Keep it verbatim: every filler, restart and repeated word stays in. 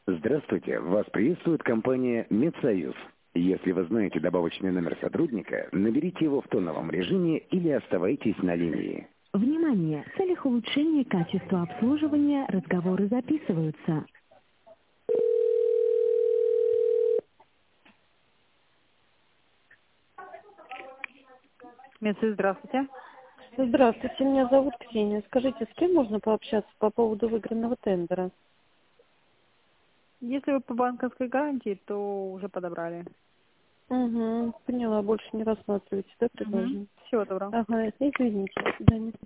Здравствуйте, вас приветствует компания «Медсоюз». Если вы знаете добавочный номер сотрудника, наберите его в тоновом режиме или оставайтесь на линии. Внимание! В целях улучшения качества обслуживания разговоры записываются. Медсоюз, здравствуйте. Здравствуйте, меня зовут Ксения. Скажите, с кем можно пообщаться по поводу выигранного тендера? Если вы по банковской гарантии, то уже подобрали. Угу, поняла, больше не рассматриваете, да, предложение? Угу. Всего доброго. Ага, извините, до свидания.